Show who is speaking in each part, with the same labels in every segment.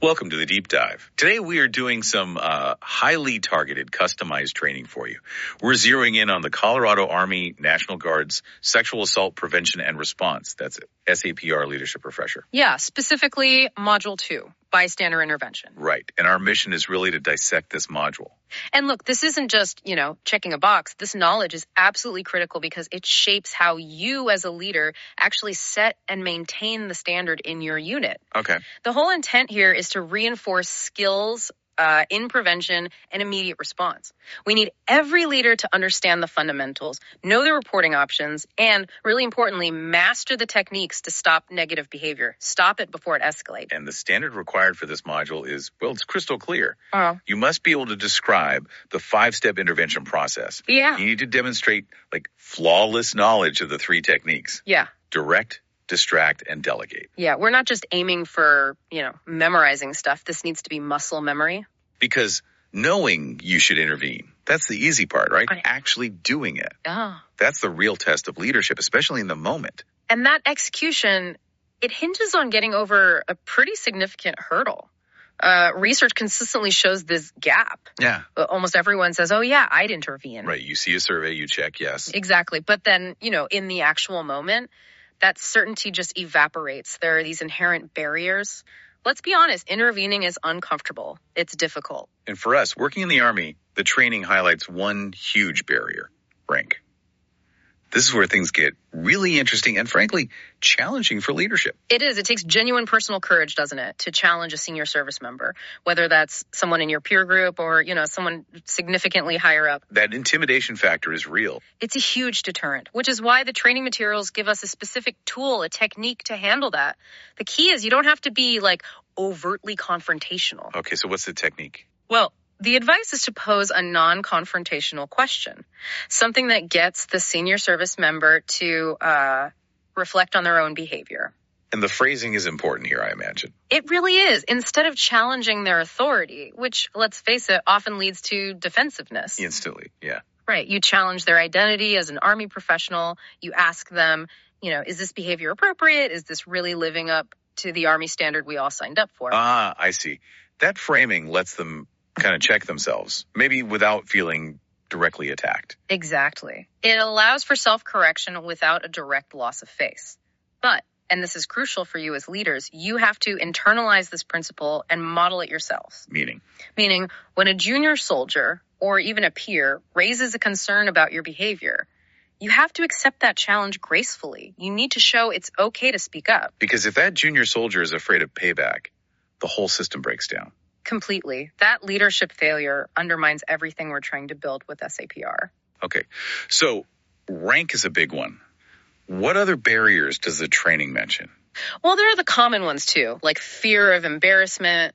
Speaker 1: Welcome to the Deep Dive. Today we are doing some highly targeted, customized training for you. We're zeroing in on the Colorado Army National Guard's Sexual Assault Prevention and Response. That's it. SAPR Leadership Refresher.
Speaker 2: Yeah, specifically Module 2, Bystander Intervention.
Speaker 1: Right. And our mission is really to dissect this module.
Speaker 2: And look, this isn't just, checking a box. This knowledge is absolutely critical because it shapes how you as a leader actually set and maintain the standard in your unit.
Speaker 1: Okay.
Speaker 2: The whole intent here is to reinforce skills in prevention and immediate response. We need every leader to understand the fundamentals, know the reporting options, and really importantly, master the techniques to stop negative behavior. Stop it before it escalates.
Speaker 1: And the standard required for this module is, it's crystal clear.
Speaker 2: Oh.
Speaker 1: You must be able to describe the 5-step intervention process.
Speaker 2: Yeah.
Speaker 1: You need to demonstrate flawless knowledge of the 3 techniques.
Speaker 2: Yeah.
Speaker 1: Direct, distract, and delegate.
Speaker 2: Yeah, we're not just aiming for, memorizing stuff. This needs to be muscle memory.
Speaker 1: Because knowing you should intervene, that's the easy part, right?
Speaker 2: Right.
Speaker 1: Actually doing it.
Speaker 2: Oh.
Speaker 1: That's the real test of leadership, especially in the moment.
Speaker 2: And that execution, it hinges on getting over a pretty significant hurdle. Research consistently shows this gap.
Speaker 1: Yeah.
Speaker 2: Almost everyone says, oh, yeah, I'd intervene.
Speaker 1: Right. You see a survey, you check, yes.
Speaker 2: Exactly. But then, in the actual moment, that certainty just evaporates. There are these inherent barriers. Let's be honest, intervening is uncomfortable. It's difficult.
Speaker 1: And for us, working in the Army, the training highlights one huge barrier: rank. This is where things get really interesting and, frankly, challenging for leadership.
Speaker 2: It is. It takes genuine personal courage, doesn't it, to challenge a senior service member, whether that's someone in your peer group or, someone significantly higher up.
Speaker 1: That intimidation factor is real.
Speaker 2: It's a huge deterrent, which is why the training materials give us a specific tool, a technique to handle that. The key is you don't have to be, overtly confrontational.
Speaker 1: Okay, so what's the technique?
Speaker 2: Well, the advice is to pose a non-confrontational question, something that gets the senior service member to reflect on their own behavior.
Speaker 1: And the phrasing is important here, I imagine.
Speaker 2: It really is. Instead of challenging their authority, which, let's face it, often leads to defensiveness.
Speaker 1: Instantly, yeah.
Speaker 2: Right. You challenge their identity as an Army professional. You ask them, is this behavior appropriate? Is this really living up to the Army standard we all signed up for?
Speaker 1: Ah, I see. That framing lets them kind of check themselves, maybe without feeling directly attacked.
Speaker 2: Exactly. It allows for self-correction without a direct loss of face. But, and this is crucial for you as leaders, you have to internalize this principle and model it yourselves.
Speaker 1: Meaning,
Speaker 2: when a junior soldier or even a peer raises a concern about your behavior, you have to accept that challenge gracefully. You need to show it's okay to speak up.
Speaker 1: Because if that junior soldier is afraid of payback, the whole system breaks down.
Speaker 2: Completely. That leadership failure undermines everything we're trying to build with SAPR.
Speaker 1: Okay. So rank is a big one. What other barriers does the training mention?
Speaker 2: Well, there are the common ones too, like fear of embarrassment,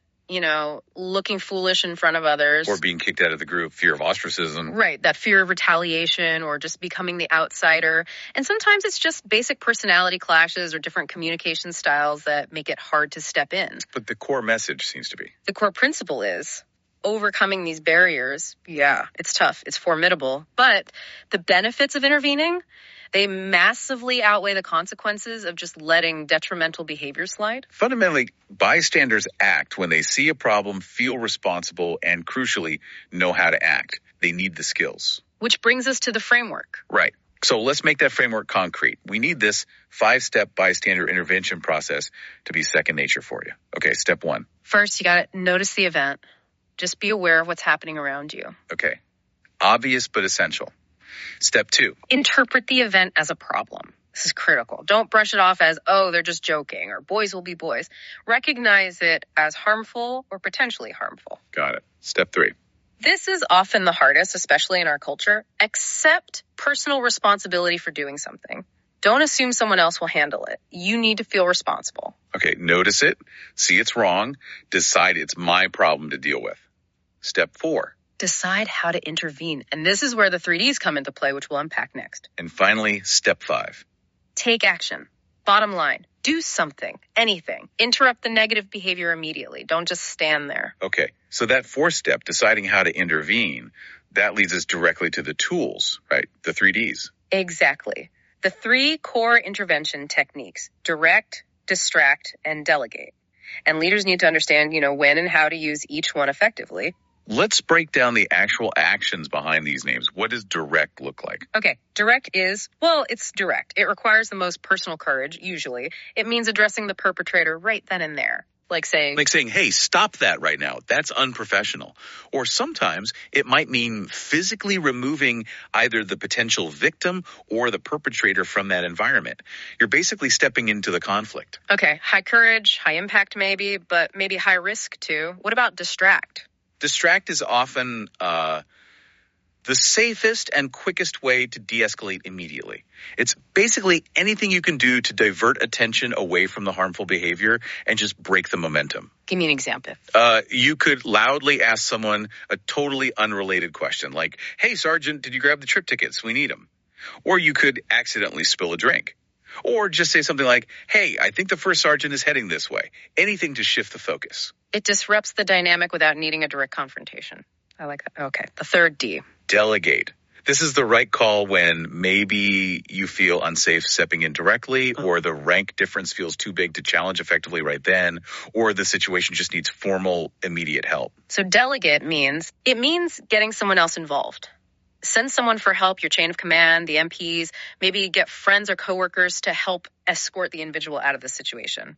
Speaker 2: looking foolish in front of others.
Speaker 1: Or being kicked out of the group, fear of ostracism.
Speaker 2: Right, that fear of retaliation or just becoming the outsider. And sometimes it's just basic personality clashes or different communication styles that make it hard to step in.
Speaker 1: But the core message seems to be.
Speaker 2: The core principle is overcoming these barriers. Yeah, it's tough. It's formidable. But the benefits of intervening, they massively outweigh the consequences of just letting detrimental behavior slide.
Speaker 1: Fundamentally, bystanders act when they see a problem, feel responsible, and crucially, know how to act. They need the skills.
Speaker 2: Which brings us to the framework.
Speaker 1: Right. So let's make that framework concrete. We need this 5-step bystander intervention process to be second nature for you. Okay, step 1.
Speaker 2: First, you got to notice the event. Just be aware of what's happening around you.
Speaker 1: Okay. Obvious but essential. Step 2.
Speaker 2: Interpret the event as a problem. This is critical. Don't brush it off as, oh, they're just joking, or boys will be boys. Recognize it as harmful or potentially harmful.
Speaker 1: Got it. Step 3.
Speaker 2: This is often the hardest, especially in our culture. Accept personal responsibility for doing something. Don't assume someone else will handle it. You need to feel responsible.
Speaker 1: Okay, notice it, see it's wrong, decide it's my problem to deal with. Step 4.
Speaker 2: Decide how to intervene. And this is where the 3Ds come into play, which we'll unpack next.
Speaker 1: And finally, step 5.
Speaker 2: Take action. Bottom line, do something, anything. Interrupt the negative behavior immediately. Don't just stand there.
Speaker 1: Okay, so that 4th step, deciding how to intervene, that leads us directly to the tools, right? The 3Ds.
Speaker 2: Exactly. The 3 core intervention techniques: direct, distract, and delegate. And leaders need to understand, when and how to use each one effectively.
Speaker 1: Let's break down the actual actions behind these names. What does direct look like?
Speaker 2: Okay, direct it's direct. It requires the most personal courage, usually. It means addressing the perpetrator right then and there. Like saying,
Speaker 1: hey, stop that right now. That's unprofessional. Or sometimes it might mean physically removing either the potential victim or the perpetrator from that environment. You're basically stepping into the conflict.
Speaker 2: Okay, high courage, high impact maybe, but maybe high risk too. What about distract?
Speaker 1: Distract is often the safest and quickest way to de-escalate immediately. It's basically anything you can do to divert attention away from the harmful behavior and just break the momentum.
Speaker 2: Give me an example.
Speaker 1: You could loudly ask someone a totally unrelated question like, hey, Sergeant, did you grab the trip tickets? We need them. Or you could accidentally spill a drink. Or just say something like, hey, I think the first sergeant is heading this way. Anything to shift the focus.
Speaker 2: It disrupts the dynamic without needing a direct confrontation. I like that. Okay. The third D.
Speaker 1: Delegate. This is the right call when maybe you feel unsafe stepping in directly, or the rank difference feels too big to challenge effectively right then, or the situation just needs formal, immediate help.
Speaker 2: So delegate means getting someone else involved. Send someone for help, your chain of command, the MPs, maybe get friends or coworkers to help escort the individual out of the situation.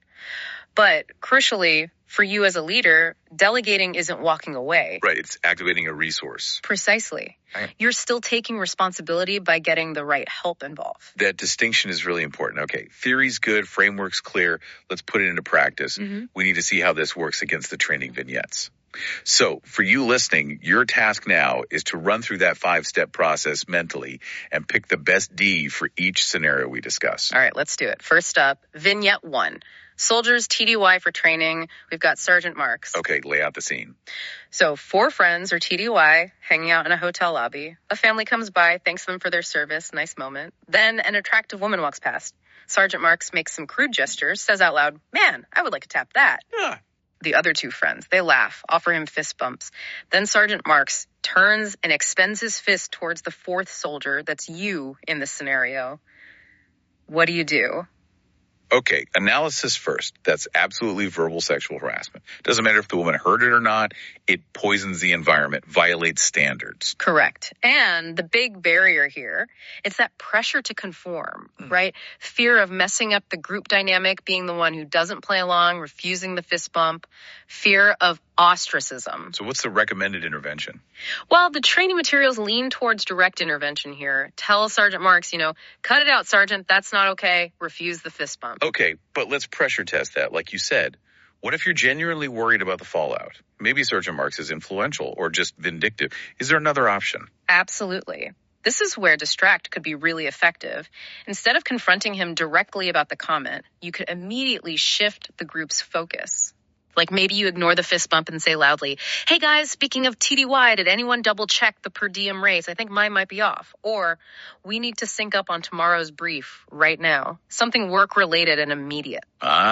Speaker 2: But crucially, for you as a leader, delegating isn't walking away.
Speaker 1: Right, it's activating a resource.
Speaker 2: Precisely. Right. You're still taking responsibility by getting the right help involved.
Speaker 1: That distinction is really important. Okay, theory's good, framework's clear. Let's put it into practice. We need to see how this works against the training vignettes. So for you listening, your task now is to run through that 5-step process mentally and pick the best D for each scenario we discuss.
Speaker 2: All right, let's do it. First up, Vignette 1. Soldiers TDY for training. We've got Sergeant Marks.
Speaker 1: Okay, lay out the scene.
Speaker 2: So 4 friends are TDY, hanging out in a hotel lobby. A family comes by, thanks them for their service. Nice moment. Then an attractive woman walks past. Sergeant Marks makes some crude gestures, says out loud, man, I would like to tap that.
Speaker 1: Yeah.
Speaker 2: The other 2 friends, they laugh, offer him fist bumps. Then Sergeant Marks turns and extends his fist towards the 4th soldier. That's you in this scenario. What do you do?
Speaker 1: Okay, analysis first. That's absolutely verbal sexual harassment. Doesn't matter if the woman heard it or not. It poisons the environment, violates standards.
Speaker 2: Correct. And the big barrier here, it's that pressure to conform, right? Fear of messing up the group dynamic, being the one who doesn't play along, refusing the fist bump, fear of ostracism.
Speaker 1: So what's the recommended intervention?
Speaker 2: Well, the training materials lean towards direct intervention here. Tell Sergeant Marks, cut it out, Sergeant. That's not okay. Refuse the fist bump.
Speaker 1: Okay, but let's pressure test that. Like you said, what if you're genuinely worried about the fallout? Maybe Sergeant Marks is influential or just vindictive. Is there another option?
Speaker 2: Absolutely. This is where distract could be really effective. Instead of confronting him directly about the comment, you could immediately shift the group's focus. Like maybe you ignore the fist bump and say loudly, hey guys, speaking of TDY, did anyone double check the per diem raise? I think mine might be off. Or we need to sync up on tomorrow's brief right now. Something work related and immediate.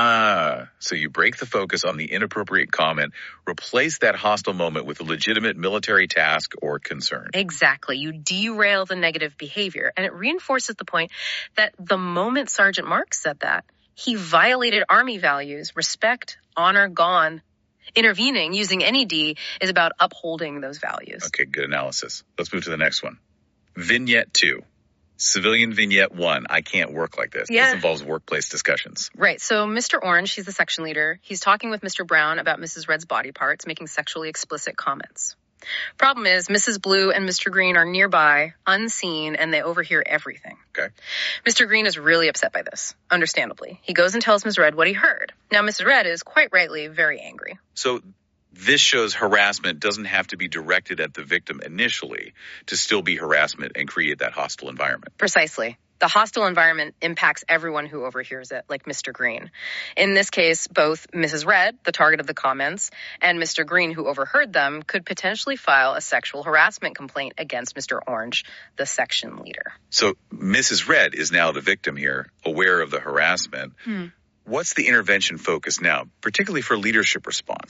Speaker 1: So you break the focus on the inappropriate comment, replace that hostile moment with a legitimate military task or concern.
Speaker 2: Exactly. You derail the negative behavior, and it reinforces the point that the moment Sergeant Marks said that, he violated Army values, respect, honor, gone. Intervening using any D is about upholding those values.
Speaker 1: Okay, good analysis. Let's move to the next one. Vignette 2. Civilian Vignette 1. I can't work like this.
Speaker 2: Yeah.
Speaker 1: This involves workplace discussions.
Speaker 2: Right. So Mr. Orange, he's the section leader. He's talking with Mr. Brown about Mrs. Red's body parts, making sexually explicit comments. Problem is, Mrs. Blue and Mr. Green are nearby, unseen, and they overhear everything.
Speaker 1: Okay.
Speaker 2: Mr. Green is really upset by this, understandably. He goes and tells Ms. Red what he heard. Now, Mrs. Red is, quite rightly, very angry.
Speaker 1: So this shows harassment doesn't have to be directed at the victim initially to still be harassment and create that hostile environment.
Speaker 2: Precisely. The hostile environment impacts everyone who overhears it, like Mr. Green. In this case, both Mrs. Red, the target of the comments, and Mr. Green, who overheard them, could potentially file a sexual harassment complaint against Mr. Orange, the section leader.
Speaker 1: So Mrs. Red is now the victim here, aware of the harassment. What's the intervention focus now, particularly for leadership response?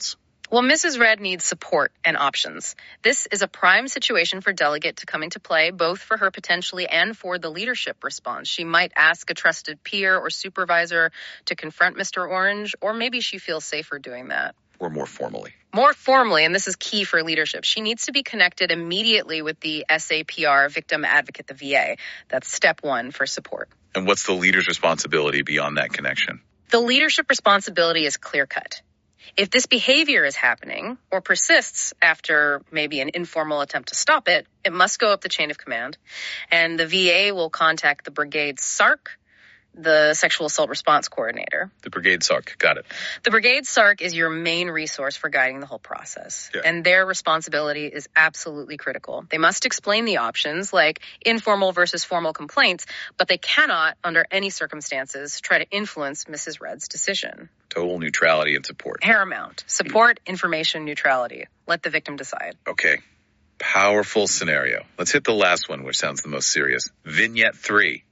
Speaker 2: Well, Mrs. Red needs support and options. This is a prime situation for Delegate to come into play, both for her potentially and for the leadership response. She might ask a trusted peer or supervisor to confront Mr. Orange, or maybe she feels safer doing that.
Speaker 1: Or more formally.
Speaker 2: More formally, and this is key for leadership, she needs to be connected immediately with the SAPR, Victim Advocate, the VA. That's step one for support.
Speaker 1: And what's the leader's responsibility beyond that connection?
Speaker 2: The leadership responsibility is clear-cut. If this behavior is happening or persists after maybe an informal attempt to stop it, it must go up the chain of command. And the VA will contact the brigade SARC, the Sexual Assault Response Coordinator.
Speaker 1: The brigade SARC, got it.
Speaker 2: The brigade SARC is your main resource for guiding the whole process.
Speaker 1: Yeah.
Speaker 2: And their responsibility is absolutely critical. They must explain the options, like informal versus formal complaints, but they cannot, under any circumstances, try to influence Mrs. Red's decision.
Speaker 1: Total neutrality and support.
Speaker 2: Paramount. Support, information, neutrality. Let the victim decide.
Speaker 1: Okay. Powerful scenario. Let's hit the last one, which sounds the most serious. Vignette 3.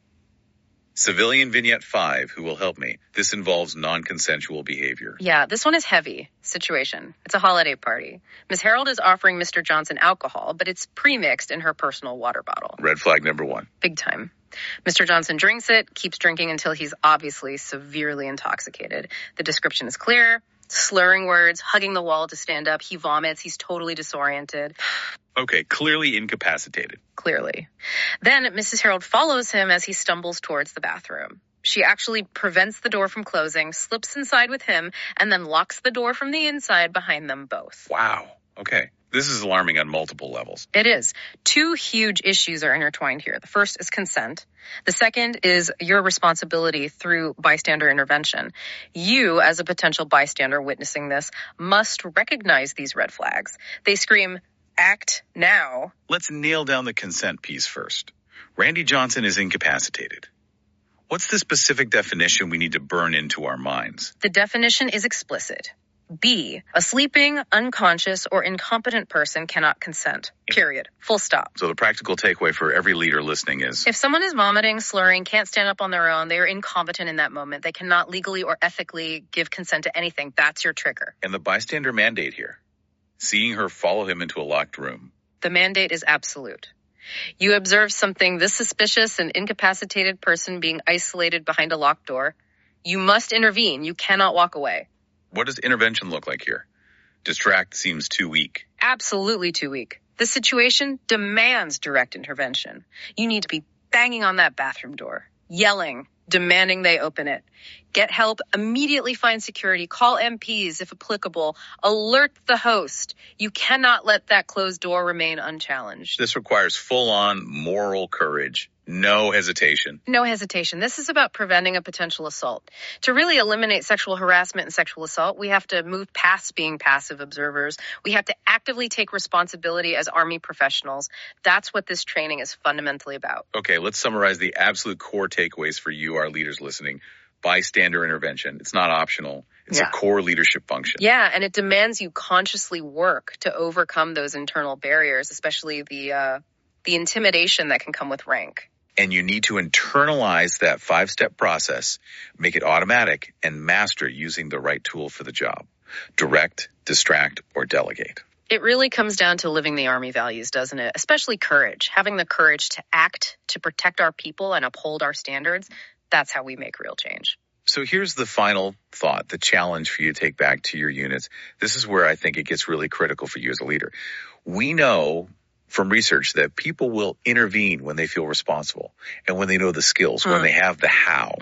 Speaker 1: Civilian Vignette 5, who will help me. This involves non-consensual behavior.
Speaker 2: Yeah, this one is heavy situation. It's a holiday party. Ms. Harold is offering Mr. Johnson alcohol, but it's pre-mixed in her personal water bottle.
Speaker 1: Red flag number 1.
Speaker 2: Big time. Mr. Johnson drinks it, keeps drinking until he's obviously severely intoxicated. The description is clear. Slurring words, hugging the wall to stand up. He vomits. He's totally disoriented.
Speaker 1: Okay, clearly incapacitated.
Speaker 2: Clearly. Then Mrs. Harold follows him as he stumbles towards the bathroom. She actually prevents the door from closing, slips inside with him, and then locks the door from the inside behind them both.
Speaker 1: Wow. Okay. This is alarming on multiple levels.
Speaker 2: It is. Two huge issues are intertwined here. The first is consent. The second is your responsibility through bystander intervention. You, as a potential bystander witnessing this, must recognize these red flags. They scream, act now.
Speaker 1: Let's nail down the consent piece first. Randy Johnson is incapacitated. What's the specific definition we need to burn into our minds?
Speaker 2: The definition is explicit. B, a sleeping, unconscious, or incompetent person cannot consent. Period. Full stop.
Speaker 1: So the practical takeaway for every leader listening is,
Speaker 2: if someone is vomiting, slurring, can't stand up on their own, they are incompetent in that moment. They cannot legally or ethically give consent to anything. That's your trigger.
Speaker 1: and the bystander mandate here, seeing her follow him into a locked room.
Speaker 2: The mandate is absolute. You observe something this suspicious, an incapacitated person being isolated behind a locked door. You must intervene. You cannot walk away.
Speaker 1: What does intervention look like here? Distract seems too weak.
Speaker 2: Absolutely too weak. The situation demands direct intervention. You need to be banging on that bathroom door, yelling, demanding they open it. Get help, immediately find security, call MPs if applicable, alert the host. You cannot let that closed door remain unchallenged.
Speaker 1: This requires full-on moral courage. No hesitation.
Speaker 2: No hesitation. This is about preventing a potential assault. To really eliminate sexual harassment and sexual assault, we have to move past being passive observers. We have to actively take responsibility as Army professionals. That's what this training is fundamentally about.
Speaker 1: Okay, let's summarize the absolute core takeaways for you, our leaders listening. Bystander intervention. It's not optional. It's a core leadership function.
Speaker 2: Yeah, and it demands you consciously work to overcome those internal barriers, especially the intimidation that can come with rank.
Speaker 1: And you need to internalize that 5-step process, make it automatic, and master using the right tool for the job. Direct, distract, or delegate.
Speaker 2: It really comes down to living the Army values, doesn't it? Especially courage. Having the courage to act, to protect our people, and uphold our standards. That's how we make real change.
Speaker 1: So here's the final thought, the challenge for you to take back to your units. This is where I think it gets really critical for you as a leader. We know from research that people will intervene when they feel responsible and when they know the skills, when they have the how.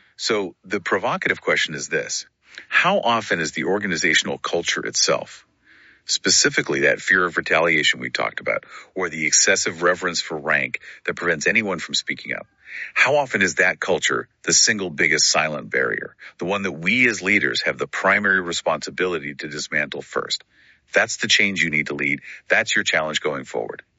Speaker 1: So the provocative question is this: how often is the organizational culture itself, specifically that fear of retaliation we talked about, or the excessive reverence for rank that prevents anyone from speaking up, how often is that culture the single biggest silent barrier, the one that we as leaders have the primary responsibility to dismantle first? That's the change you need to lead. That's your challenge going forward.